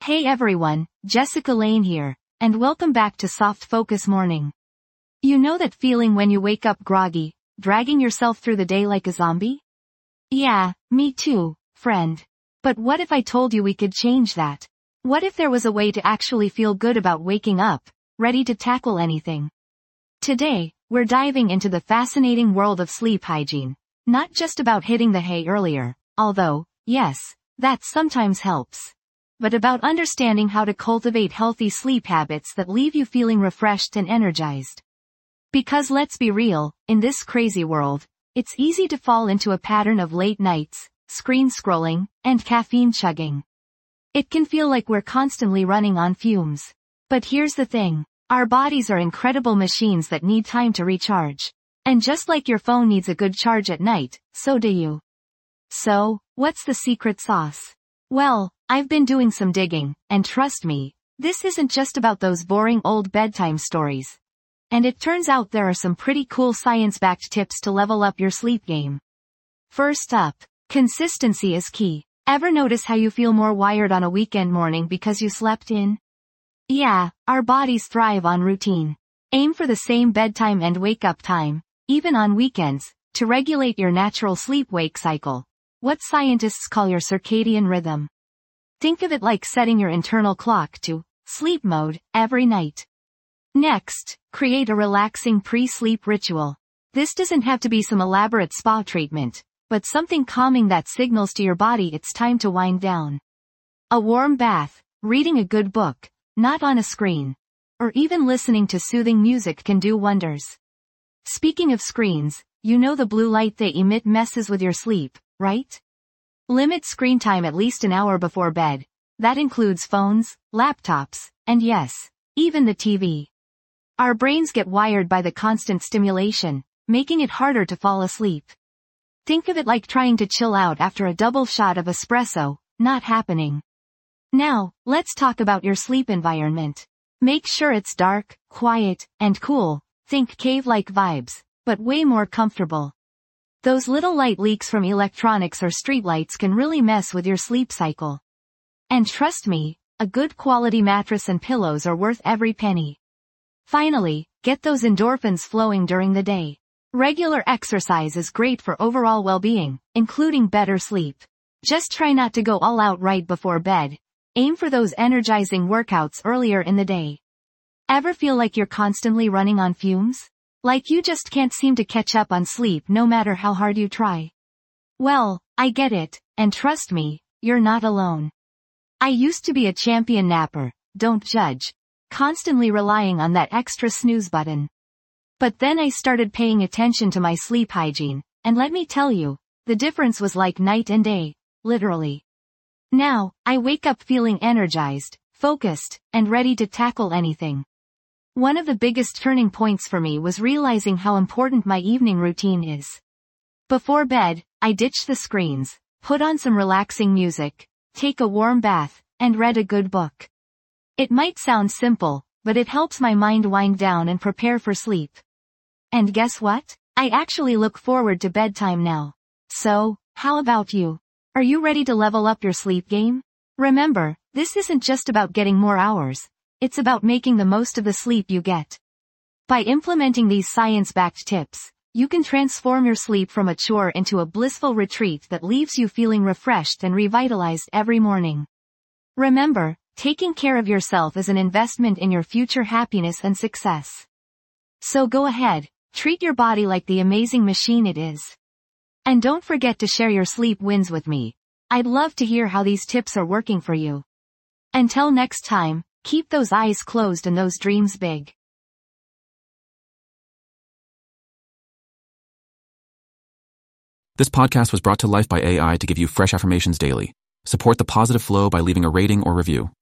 Hey everyone, Jessica Lane here, and welcome back to Soft Focus Morning. You know that feeling when you wake up groggy, dragging yourself through the day like a zombie? Yeah, me too, friend. But what if I told you we could change that? What if there was a way to actually feel good about waking up, ready to tackle anything? Today, we're diving into the fascinating world of sleep hygiene. Not just about hitting the hay earlier, although, yes, that sometimes helps. But about understanding how to cultivate healthy sleep habits that leave you feeling refreshed and energized. Because let's be real, in this crazy world, it's easy to fall into a pattern of late nights, screen scrolling, and caffeine chugging. It can feel like we're constantly running on fumes. But here's the thing, our bodies are incredible machines that need time to recharge. And just like your phone needs a good charge at night, so do you. So, what's the secret sauce? Well, I've been doing some digging, and trust me, this isn't just about those boring old bedtime stories. And it turns out there are some pretty cool science-backed tips to level up your sleep game. First up, consistency is key. Ever notice how you feel more wired on a weekend morning because you slept in? Yeah, our bodies thrive on routine. Aim for the same bedtime and wake-up time, even on weekends, to regulate your natural sleep-wake cycle. What scientists call your circadian rhythm. Think of it like setting your internal clock to sleep mode every night. Next, create a relaxing pre-sleep ritual. This doesn't have to be some elaborate spa treatment, but something calming that signals to your body it's time to wind down. A warm bath, reading a good book, not on a screen, or even listening to soothing music can do wonders. Speaking of screens, you know the blue light they emit messes with your sleep, right? Limit screen time at least an hour before bed. That includes phones, laptops, and yes, even the TV. Our brains get wired by the constant stimulation, making it harder to fall asleep. Think of it like trying to chill out after a double shot of espresso, not happening. Now, let's talk about your sleep environment. Make sure it's dark, quiet, and cool. Think cave-like vibes, but way more comfortable. Those little light leaks from electronics or streetlights can really mess with your sleep cycle. And trust me, a good quality mattress and pillows are worth every penny. Finally, get those endorphins flowing during the day. Regular exercise is great for overall well-being, including better sleep. Just try not to go all out right before bed. Aim for those energizing workouts earlier in the day. Ever feel like you're constantly running on fumes? Like you just can't seem to catch up on sleep no matter how hard you try? Well, I get it, and trust me, you're not alone. I used to be a champion napper, don't judge, constantly relying on that extra snooze button. But then I started paying attention to my sleep hygiene, and let me tell you, the difference was like night and day, literally. Now, I wake up feeling energized, focused, and ready to tackle anything. One of the biggest turning points for me was realizing how important my evening routine is. Before bed, I ditched the screens, put on some relaxing music, take a warm bath, and read a good book. It might sound simple, but it helps my mind wind down and prepare for sleep. And guess what? I actually look forward to bedtime now. So, how about you? Are you ready to level up your sleep game? Remember, this isn't just about getting more hours. It's about making the most of the sleep you get. By implementing these science-backed tips, you can transform your sleep from a chore into a blissful retreat that leaves you feeling refreshed and revitalized every morning. Remember, taking care of yourself is an investment in your future happiness and success. So go ahead, treat your body like the amazing machine it is. And don't forget to share your sleep wins with me. I'd love to hear how these tips are working for you. Until next time, keep those eyes closed and those dreams big. This podcast was brought to life by AI to give you fresh affirmations daily. Support the positive flow by leaving a rating or review.